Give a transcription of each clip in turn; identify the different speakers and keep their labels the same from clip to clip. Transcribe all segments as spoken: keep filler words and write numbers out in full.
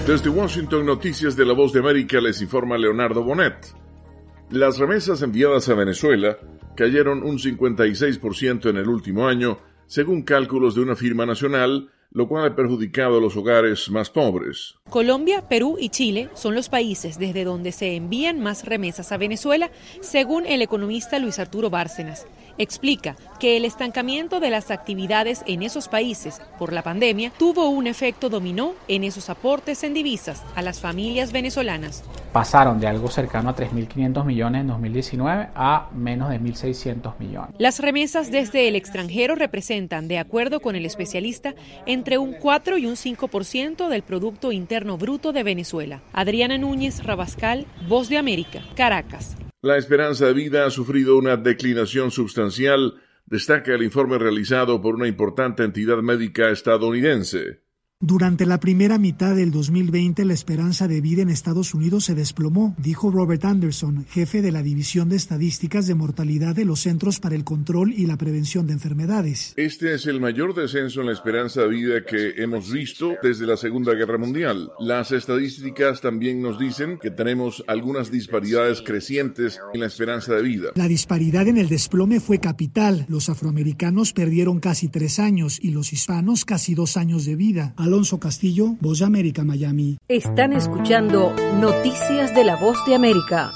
Speaker 1: Desde Washington, Noticias de la Voz de América, les informa Leonardo Bonet. Las remesas enviadas a Venezuela cayeron un cincuenta y seis por ciento en el último año, según cálculos de una firma nacional, lo cual ha perjudicado a los hogares más pobres.
Speaker 2: Colombia, Perú y Chile son los países desde donde se envían más remesas a Venezuela, según el economista Luis Arturo Bárcenas. Explica que el estancamiento de las actividades en esos países por la pandemia tuvo un efecto dominó en esos aportes en divisas a las familias venezolanas.
Speaker 3: Pasaron de algo cercano a tres mil quinientos millones en dos mil diecinueve a menos de mil seiscientos millones.
Speaker 2: Las remesas desde el extranjero representan, de acuerdo con el especialista, entre un cuatro y un cinco por ciento del Producto Interno Bruto de Venezuela. Adriana Núñez Rabascal, Voz de América, Caracas.
Speaker 1: La esperanza de vida ha sufrido una declinación sustancial, destaca el informe realizado por una importante entidad médica estadounidense.
Speaker 4: Durante la primera mitad del dos mil veinte, la esperanza de vida en Estados Unidos se desplomó, dijo Robert Anderson, jefe de la División de Estadísticas de Mortalidad de los Centros para el Control y la Prevención de Enfermedades.
Speaker 1: Este es el mayor descenso en la esperanza de vida que hemos visto desde la Segunda Guerra Mundial. Las estadísticas también nos dicen que tenemos algunas disparidades crecientes en la esperanza de vida.
Speaker 4: La disparidad en el desplome fue capital. Los afroamericanos perdieron casi tres años y los hispanos casi dos años de vida. Alonso Castillo, Voz de América, Miami.
Speaker 5: Están escuchando Noticias de la Voz de América.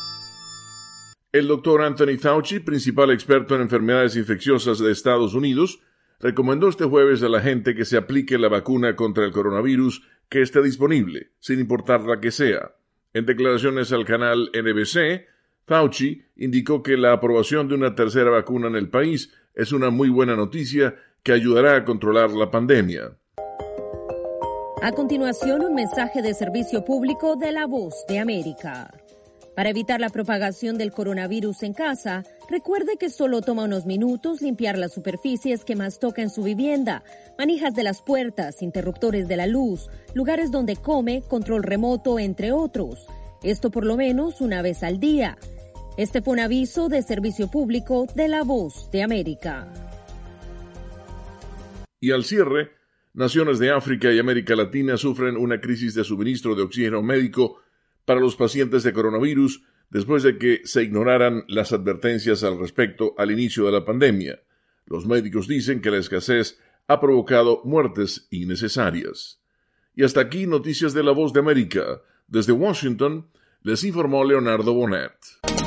Speaker 1: El doctor Anthony Fauci, principal experto en enfermedades infecciosas de Estados Unidos, recomendó este jueves a la gente que se aplique la vacuna contra el coronavirus que esté disponible, sin importar la que sea. En declaraciones al canal N B C, Fauci indicó que la aprobación de una tercera vacuna en el país es una muy buena noticia que ayudará a controlar la pandemia.
Speaker 5: A continuación, un mensaje de servicio público de la Voz de América. Para evitar la propagación del coronavirus en casa, recuerde que solo toma unos minutos limpiar las superficies que más toca en su vivienda, manijas de las puertas, interruptores de la luz, lugares donde come, control remoto, entre otros. Esto por lo menos una vez al día. Este fue un aviso de servicio público de la Voz de América.
Speaker 1: Y al cierre, naciones de África y América Latina sufren una crisis de suministro de oxígeno médico para los pacientes de coronavirus después de que se ignoraran las advertencias al respecto al inicio de la pandemia. Los médicos dicen que la escasez ha provocado muertes innecesarias. Y hasta aquí Noticias de la Voz de América. Desde Washington, les informó Leonardo Bonet.